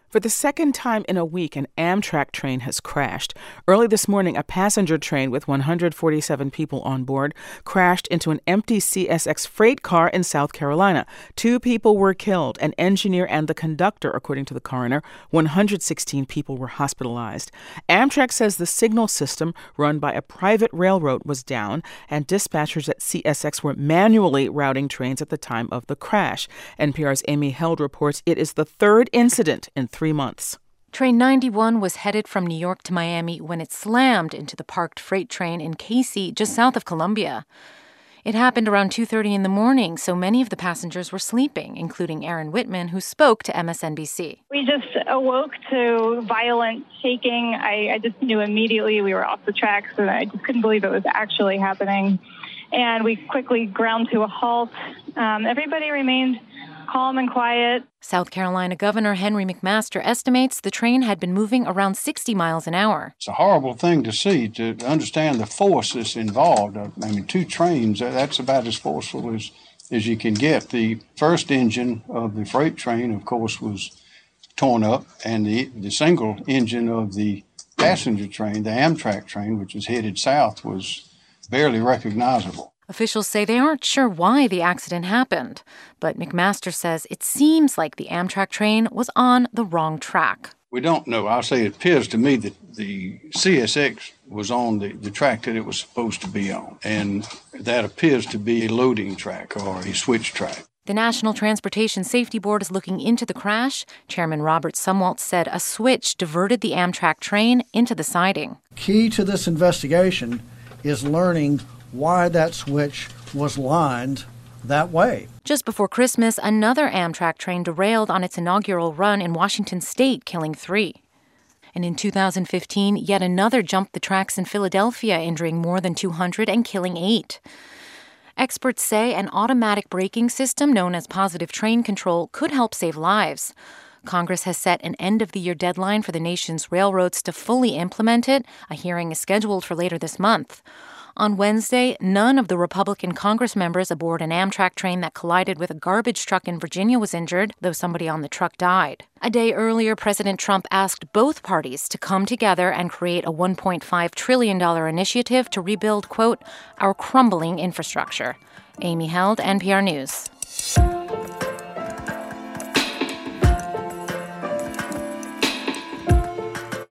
For the second time in a week, an Amtrak train has crashed. Early this morning, a passenger train with 147 people on board crashed into an empty CSX freight car in South Carolina. 2 people were killed, an engineer and the conductor, according to the coroner. 116 people were hospitalized. Amtrak says the signal system run by a private railroad was down, and dispatchers at CSX were manually routing trains at the time of the crash. NPR's Amy Held reports it is the third incident in 3 months. Train 91 was headed from New York to Miami when it slammed into the parked freight train in Casey, just south of Columbia. It happened around 2:30 in the morning, so many of the passengers were sleeping, including Aaron Whitman, who spoke to MSNBC. We just awoke to violent shaking. I just knew immediately we were off the tracks, and I just couldn't believe it was actually happening. And we quickly ground to a halt. Everybody remained calm and quiet. South Carolina Governor Henry McMaster estimates the train had been moving around 60 miles an hour. It's a horrible thing to see, to understand the force that's involved. 2 trains, that's about as forceful as you can get. The first engine of the freight train, of course, was torn up, and the single engine of the passenger train, the Amtrak train, which was headed south, was barely recognizable. Officials say they aren't sure why the accident happened, but McMaster says it seems like the Amtrak train was on the wrong track. We don't know. I'll say it appears to me that the CSX was on the track that it was supposed to be on, and that appears to be a loading track or a switch track. The National Transportation Safety Board is looking into the crash. Chairman Robert Sumwalt said a switch diverted the Amtrak train into the siding. Key to this investigation is learning why that switch was lined that way. Just before Christmas, another Amtrak train derailed on its inaugural run in Washington state, killing 3. And in 2015, yet another jumped the tracks in Philadelphia, injuring more than 200 and killing 8. Experts say an automatic braking system known as positive train control could help save lives. Congress has set an end-of-the-year deadline for the nation's railroads to fully implement it. A hearing is scheduled for later this month. On Wednesday, none of the Republican Congress members aboard an Amtrak train that collided with a garbage truck in Virginia was injured, though somebody on the truck died. A day earlier, President Trump asked both parties to come together and create a $1.5 trillion initiative to rebuild, quote, our crumbling infrastructure. Amy Held, NPR News.